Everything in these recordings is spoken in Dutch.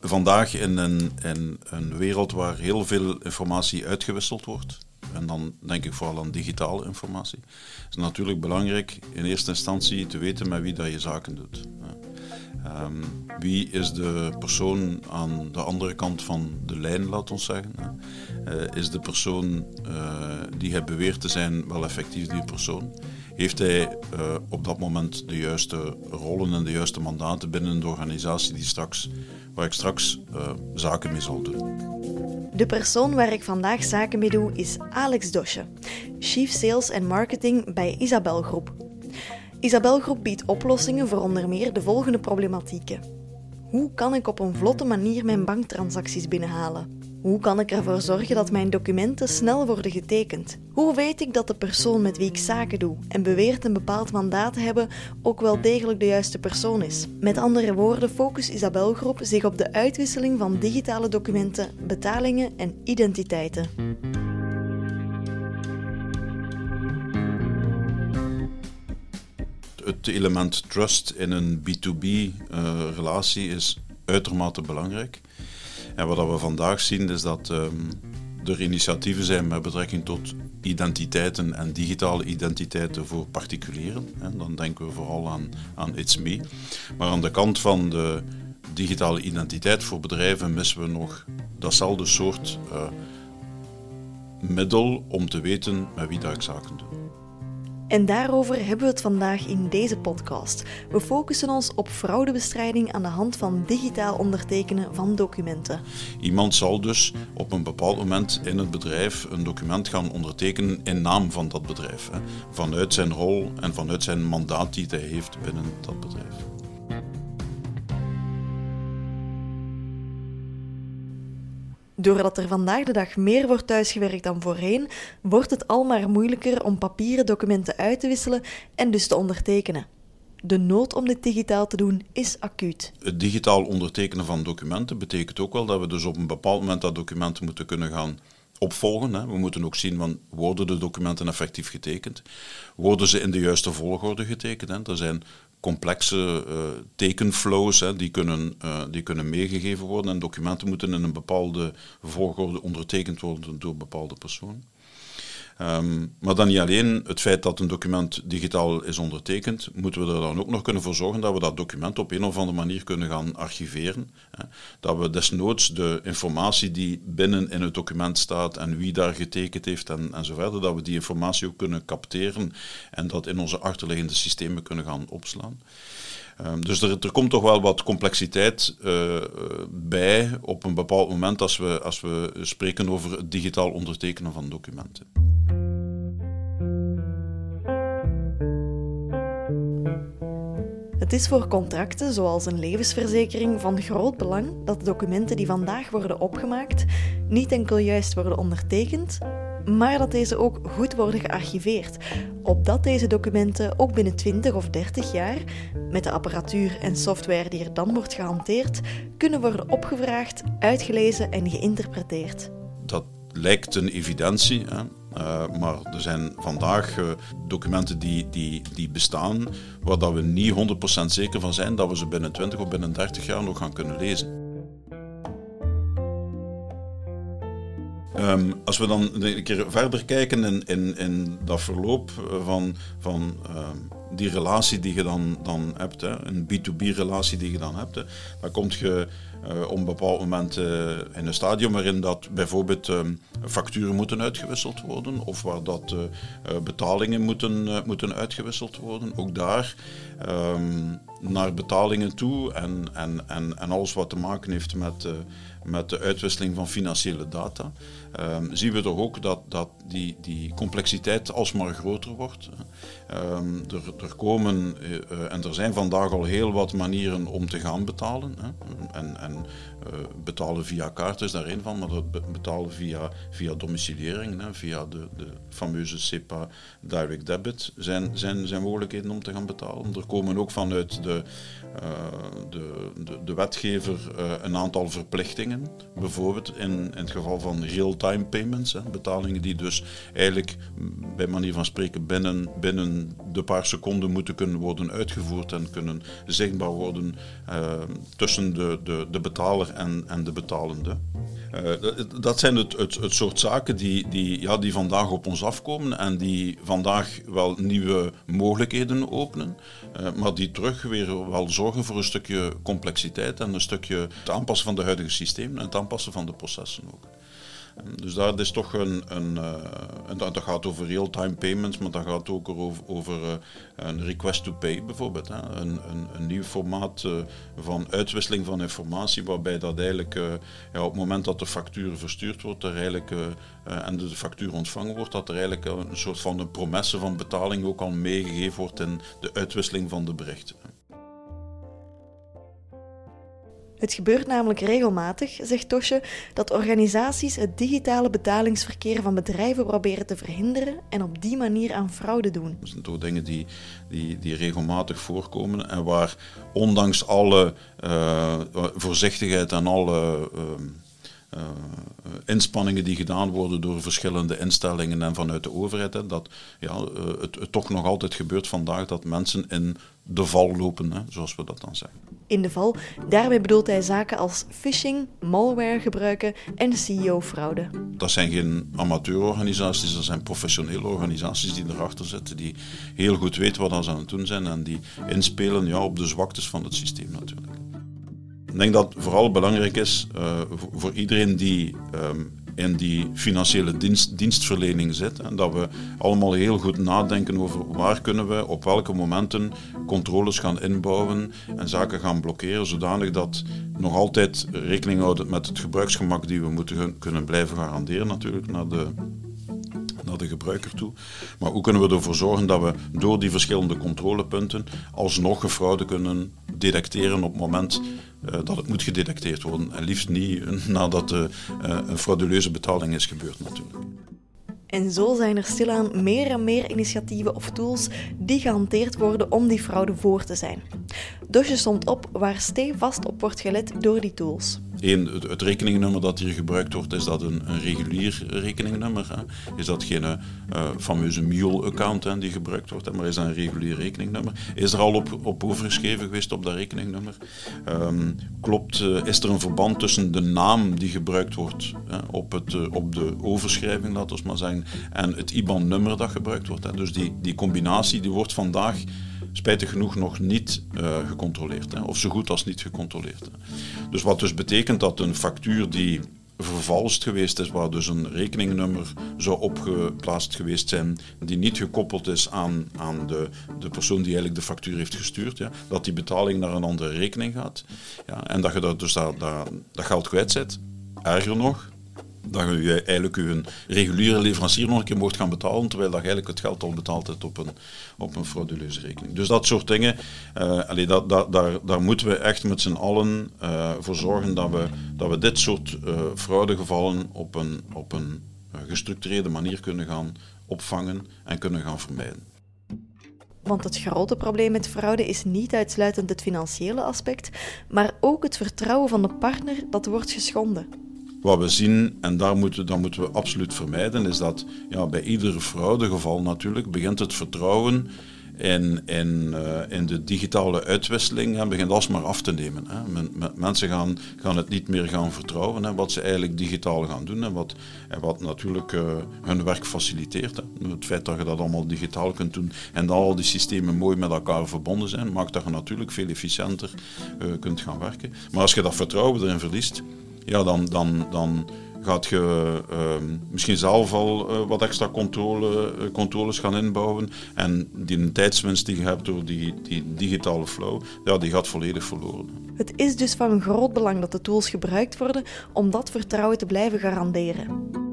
vandaag in een wereld waar heel veel informatie uitgewisseld wordt, en dan denk ik vooral aan digitale informatie, is het natuurlijk belangrijk in eerste instantie te weten met wie dat je zaken doet. Wie is de persoon aan de andere kant van de lijn, laat ons zeggen. Is de persoon die hij beweert te zijn wel effectief die persoon? Heeft hij op dat moment de juiste rollen en de juiste mandaten binnen de organisatie waar ik straks zaken mee zal doen? De persoon waar ik vandaag zaken mee doe is Alex Dosche, Chief Sales en Marketing bij Isabel Groep. Isabel Groep biedt oplossingen voor onder meer de volgende problematieken. Hoe kan ik op een vlotte manier mijn banktransacties binnenhalen? Hoe kan ik ervoor zorgen dat mijn documenten snel worden getekend? Hoe weet ik dat de persoon met wie ik zaken doe en beweert een bepaald mandaat te hebben ook wel degelijk de juiste persoon is? Met andere woorden focust Isabel Groep zich op de uitwisseling van digitale documenten, betalingen en identiteiten. Het element trust in een B2B-relatie is uitermate belangrijk. En wat we vandaag zien is dat er initiatieven zijn met betrekking tot identiteiten en digitale identiteiten voor particulieren. En dan denken we vooral aan It's Me. Maar aan de kant van de digitale identiteit voor bedrijven missen we nog datzelfde soort middel om te weten met wie dat ik zaken doe. En daarover hebben we het vandaag in deze podcast. We focussen ons op fraudebestrijding aan de hand van digitaal ondertekenen van documenten. Iemand zal dus op een bepaald moment in het bedrijf een document gaan ondertekenen in naam van dat bedrijf. Vanuit zijn rol en vanuit zijn mandaat die hij heeft binnen dat bedrijf. Doordat er vandaag de dag meer wordt thuisgewerkt dan voorheen, wordt het al maar moeilijker om papieren documenten uit te wisselen en dus te ondertekenen. De nood om dit digitaal te doen is acuut. Het digitaal ondertekenen van documenten betekent ook wel dat we dus op een bepaald moment dat documenten moeten kunnen gaan opvolgen. We moeten ook zien, worden de documenten effectief getekend? Worden ze in de juiste volgorde getekend? Er zijn complexe tekenflows die kunnen meegegeven worden en documenten moeten in een bepaalde volgorde ondertekend worden door bepaalde personen. Maar dan niet alleen het feit dat een document digitaal is ondertekend, moeten we er dan ook nog kunnen voor zorgen dat we dat document op een of andere manier kunnen gaan archiveren. Dat we desnoods de informatie die binnen in het document staat en wie daar getekend heeft en zo verder, dat we die informatie ook kunnen capteren en dat in onze achterliggende systemen kunnen gaan opslaan. Dus er komt toch wel wat complexiteit bij op een bepaald moment als we spreken over het digitaal ondertekenen van documenten. Het is voor contracten, zoals een levensverzekering, van groot belang dat de documenten die vandaag worden opgemaakt niet enkel juist worden ondertekend, maar dat deze ook goed worden gearchiveerd, opdat deze documenten ook binnen 20 of 30 jaar, met de apparatuur en software die er dan wordt gehanteerd, kunnen worden opgevraagd, uitgelezen en geïnterpreteerd. Dat lijkt een evidentie, maar er zijn vandaag documenten die bestaan waar dat we niet 100% zeker van zijn dat we ze binnen 20 of binnen 30 jaar nog gaan kunnen lezen. Als we dan een keer verder kijken in dat verloop van die relatie die je dan hebt, een B2B-relatie die je dan hebt, dan kom je op een bepaald moment in een stadium waarin dat bijvoorbeeld facturen moeten uitgewisseld worden of waar dat betalingen moeten uitgewisseld worden. Ook daar naar betalingen toe en alles wat te maken heeft met de uitwisseling van financiële data, zien we toch ook dat die complexiteit alsmaar groter wordt. Er komen en er zijn vandaag al heel wat manieren om te gaan betalen. En betalen via kaart is daar één van, maar dat betalen via domiciliering, via de fameuze SEPA Direct Debit zijn mogelijkheden om te gaan betalen. Er komen ook vanuit de wetgever een aantal verplichtingen. Bijvoorbeeld in het geval van real-time payments, betalingen die dus eigenlijk bij manier van spreken binnen de paar seconden seconde moeten kunnen worden uitgevoerd en kunnen zichtbaar worden tussen de betaler en de betalende. Dat zijn het soort zaken die vandaag op ons afkomen en die vandaag wel nieuwe mogelijkheden openen, maar die terug weer wel zorgen voor een stukje complexiteit en een stukje het aanpassen van de huidige systemen en het aanpassen van de processen ook. Dus dat is toch dat gaat over real-time payments, maar dat gaat ook over een request to pay bijvoorbeeld. Hè. Een nieuw formaat van uitwisseling van informatie, waarbij dat eigenlijk op het moment dat de factuur verstuurd wordt en de factuur ontvangen wordt, dat er eigenlijk een soort van een promesse van betaling ook al meegegeven wordt in de uitwisseling van de berichten. Het gebeurt namelijk regelmatig, zegt Tosje, dat organisaties het digitale betalingsverkeer van bedrijven proberen te verhinderen en op die manier aan fraude doen. Dat zijn toch dingen die regelmatig voorkomen en waar ondanks alle voorzichtigheid en alle inspanningen die gedaan worden door verschillende instellingen en vanuit de overheid, dat het toch nog altijd gebeurt vandaag dat mensen in de val lopen, zoals we dat dan zeggen. In de val, daarmee bedoelt hij zaken als phishing, malware gebruiken en CEO-fraude. Dat zijn geen amateurorganisaties, dat zijn professionele organisaties die erachter zitten, die heel goed weten wat ze aan het doen zijn en die inspelen op de zwaktes van het systeem natuurlijk. Ik denk dat het vooral belangrijk is voor iedereen die in die financiële dienstverlening zit. En dat we allemaal heel goed nadenken over waar kunnen we op welke momenten controles gaan inbouwen en zaken gaan blokkeren, zodanig dat nog altijd rekening houden met het gebruiksgemak die we moeten kunnen blijven garanderen natuurlijk naar de gebruiker toe. Maar hoe kunnen we ervoor zorgen dat we door die verschillende controlepunten alsnog fraude kunnen detecteren op het moment dat het moet gedetecteerd worden. En liefst niet nadat een frauduleuze betaling is gebeurd natuurlijk. En zo zijn er stilaan meer en meer initiatieven of tools die gehanteerd worden om die fraude voor te zijn. Dosje somt op waar stevast op wordt gelet door die tools. Het rekeningnummer dat hier gebruikt wordt, is dat een regulier rekeningnummer. Hè? Is dat geen fameuze mule-account die gebruikt wordt, maar is dat een regulier rekeningnummer? Is er al op overgeschreven geweest op dat rekeningnummer? Is er een verband tussen de naam die gebruikt wordt op de overschrijving, laten we maar zeggen, en het IBAN-nummer dat gebruikt wordt? Hè? Dus die combinatie die wordt vandaag spijtig genoeg nog niet gecontroleerd, of zo goed als niet gecontroleerd. Dus wat dus betekent dat een factuur die vervalst geweest is, waar dus een rekeningnummer zou opgeplaatst geweest zijn, die niet gekoppeld is aan de persoon die eigenlijk de factuur heeft gestuurd, dat die betaling naar een andere rekening gaat, en dat je dat geld kwijtzet. Erger nog, dat je eigenlijk je reguliere leverancier nog een keer mocht gaan betalen, terwijl dat je eigenlijk het geld al betaald hebt op een frauduleuze rekening. Dus dat soort dingen, daar moeten we echt met z'n allen voor zorgen dat we dit soort fraudegevallen op een gestructureerde manier kunnen gaan opvangen en kunnen gaan vermijden. Want het grote probleem met fraude is niet uitsluitend het financiële aspect, maar ook het vertrouwen van de partner dat wordt geschonden. Wat we zien, en dat moeten we absoluut vermijden, is dat bij ieder fraudegeval natuurlijk begint het vertrouwen in de digitale uitwisseling begint alsmaar af te nemen. Hè. Mensen gaan het niet meer gaan vertrouwen, wat ze eigenlijk digitaal gaan doen en wat natuurlijk hun werk faciliteert. Hè. Het feit dat je dat allemaal digitaal kunt doen en dat al die systemen mooi met elkaar verbonden zijn, maakt dat je natuurlijk veel efficiënter kunt gaan werken. Maar als je dat vertrouwen erin verliest, dan gaat je misschien zelf al wat extra controles gaan inbouwen. En die tijdswinst die je hebt door die digitale flow, die gaat volledig verloren. Het is dus van groot belang dat de tools gebruikt worden om dat vertrouwen te blijven garanderen.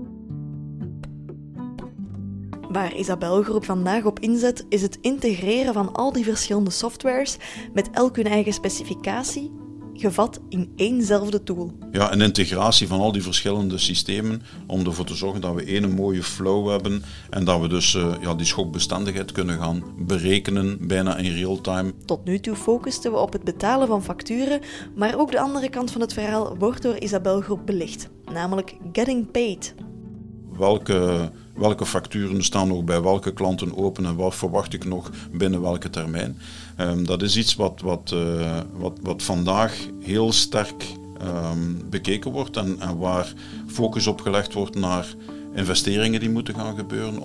Waar Isabel Groep vandaag op inzet, is het integreren van al die verschillende softwares met elk hun eigen specificatie, gevat in éénzelfde tool. Ja, een integratie van al die verschillende systemen om ervoor te zorgen dat we één mooie flow hebben en dat we dus die schokbestendigheid kunnen gaan berekenen, bijna in real time. Tot nu toe focusten we op het betalen van facturen, maar ook de andere kant van het verhaal wordt door Isabel Groep belicht, namelijk getting paid. Welke welke facturen staan nog bij welke klanten open en wat verwacht ik nog binnen welke termijn. Dat is iets wat vandaag heel sterk bekeken wordt en waar focus op gelegd wordt naar investeringen die moeten gaan gebeuren,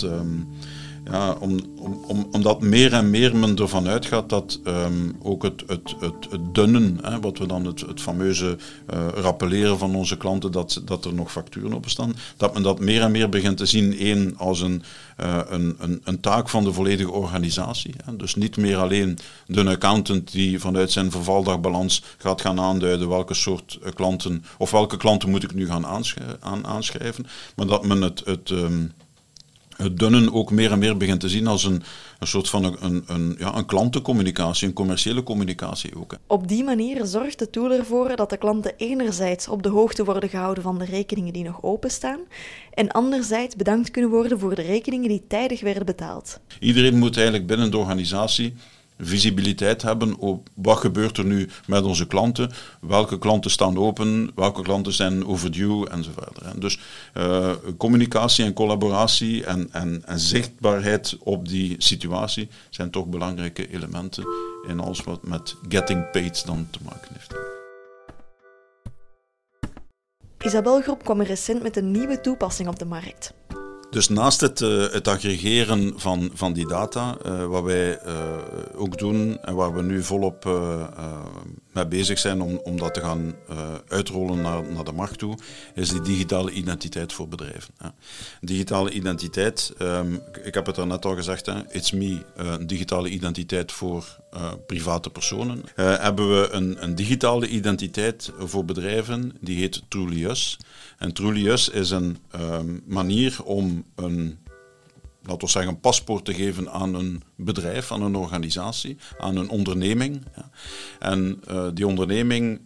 omdat meer en meer men ervan uitgaat dat ook het dunnen, wat we dan het fameuze rappelleren van onze klanten, dat er nog facturen openstaan, dat men dat meer en meer begint te zien als een taak van de volledige organisatie. Dus niet meer alleen de accountant die vanuit zijn vervaldagbalans gaat gaan aanduiden welke soort klanten of welke klanten moet ik nu gaan aanschrijven, maar dat men het dunnen ook meer en meer begint te zien als een soort van een klantencommunicatie, een commerciële communicatie ook. Op die manier zorgt de tool ervoor dat de klanten enerzijds op de hoogte worden gehouden van de rekeningen die nog openstaan en anderzijds bedankt kunnen worden voor de rekeningen die tijdig werden betaald. Iedereen moet eigenlijk binnen de organisatie visibiliteit hebben op wat gebeurt er nu met onze klanten, welke klanten staan open, welke klanten zijn overdue enzovoort. Dus communicatie en collaboratie en zichtbaarheid op die situatie zijn toch belangrijke elementen in alles wat met getting paid dan te maken heeft. Isabel Groep kwam recent met een nieuwe toepassing op de markt. Dus naast het aggregeren van die data, wat wij ook doen en waar we nu volop mee bezig zijn om dat te gaan uitrollen naar de markt toe, is die digitale identiteit voor bedrijven. Digitale identiteit, ik heb het er net al gezegd, it's me, een digitale identiteit voor private personen. Hebben we een digitale identiteit voor bedrijven, die heet Truly Us. En Truly Us is een manier om laten we zeggen, een paspoort te geven aan een bedrijf, aan een organisatie, aan een onderneming. Ja. En die onderneming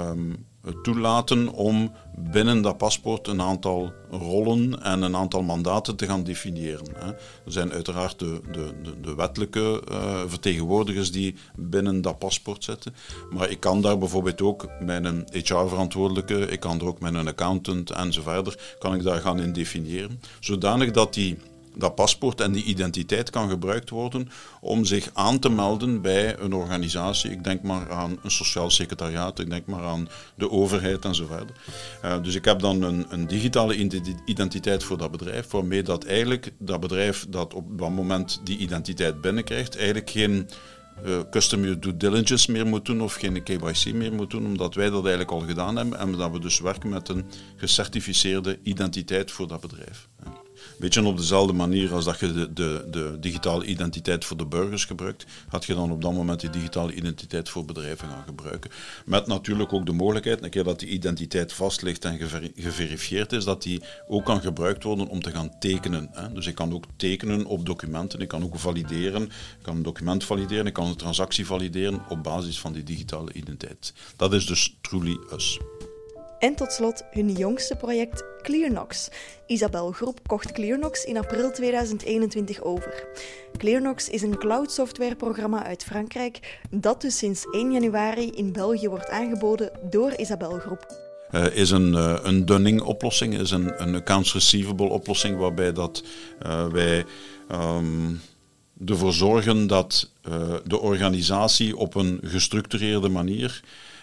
toelaten om binnen dat paspoort een aantal rollen en een aantal mandaten te gaan definiëren. Hè. Er zijn uiteraard de wettelijke vertegenwoordigers die binnen dat paspoort zitten, maar ik kan daar bijvoorbeeld ook met een HR-verantwoordelijke, ik kan er ook met een accountant enzovoort, kan ik daar gaan in definiëren, zodanig dat dat paspoort en die identiteit kan gebruikt worden om zich aan te melden bij een organisatie. Ik denk maar aan een sociaal secretariaat, ik denk maar aan de overheid enzovoort. Dus ik heb dan een digitale identiteit voor dat bedrijf, waarmee dat eigenlijk dat bedrijf dat op dat moment die identiteit binnenkrijgt, eigenlijk geen customer due diligence meer moet doen of geen KYC meer moet doen, omdat wij dat eigenlijk al gedaan hebben en dat we dus werken met een gecertificeerde identiteit voor dat bedrijf. Beetje op dezelfde manier als dat je de digitale identiteit voor de burgers gebruikt, had je dan op dat moment die digitale identiteit voor bedrijven gaan gebruiken. Met natuurlijk ook de mogelijkheid, een keer dat die identiteit vast ligt en geverifieerd is, dat die ook kan gebruikt worden om te gaan tekenen. Dus ik kan ook tekenen op documenten, ik kan ook valideren, ik kan een document valideren, ik kan een transactie valideren op basis van die digitale identiteit. Dat is dus Truly Us. En tot slot hun jongste project Clearnox. Isabel Groep kocht Clearnox in april 2021 over. Clearnox is een cloud softwareprogramma uit Frankrijk dat dus sinds 1 januari in België wordt aangeboden door Isabel Groep. Is een dunning-oplossing, is een accounts receivable oplossing waarbij dat wij ervoor zorgen dat de organisatie op een gestructureerde manier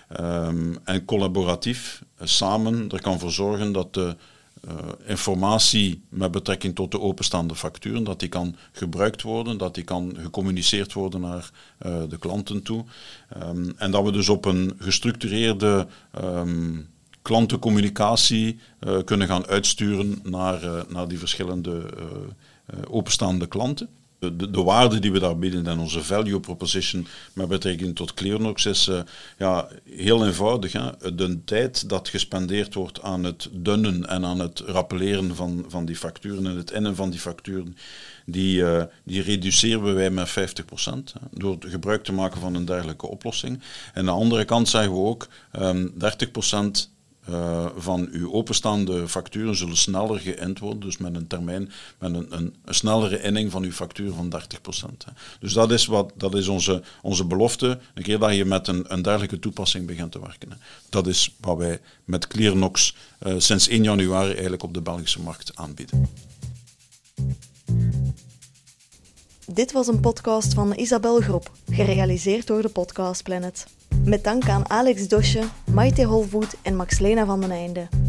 en collaboratief samen er kan voor zorgen dat de informatie met betrekking tot de openstaande facturen, dat die kan gebruikt worden, dat die kan gecommuniceerd worden naar de klanten toe. En dat we dus op een gestructureerde klantencommunicatie kunnen gaan uitsturen naar die verschillende openstaande klanten. De waarde die we daar bieden en onze value proposition met betrekking tot Clearnox is heel eenvoudig. Hè? De tijd dat gespendeerd wordt aan het dunnen en aan het rappelleren van die facturen en het innen van die facturen, die reduceren wij met 50% door gebruik te maken van een dergelijke oplossing. En aan de andere kant zeggen we ook 30% van uw openstaande facturen zullen sneller geïnd worden, dus met een termijn, met een snellere inning van uw factuur van 30%. Dus dat is onze belofte, een keer dat je met een dergelijke toepassing begint te werken. Dat is wat wij met Clearnox sinds 1 januari eigenlijk op de Belgische markt aanbieden. Dit was een podcast van de Isabel Groep, gerealiseerd door de Podcast Planet. Met dank aan Alex Dosche, Maite Holvoet en Max-Lena van den Einde.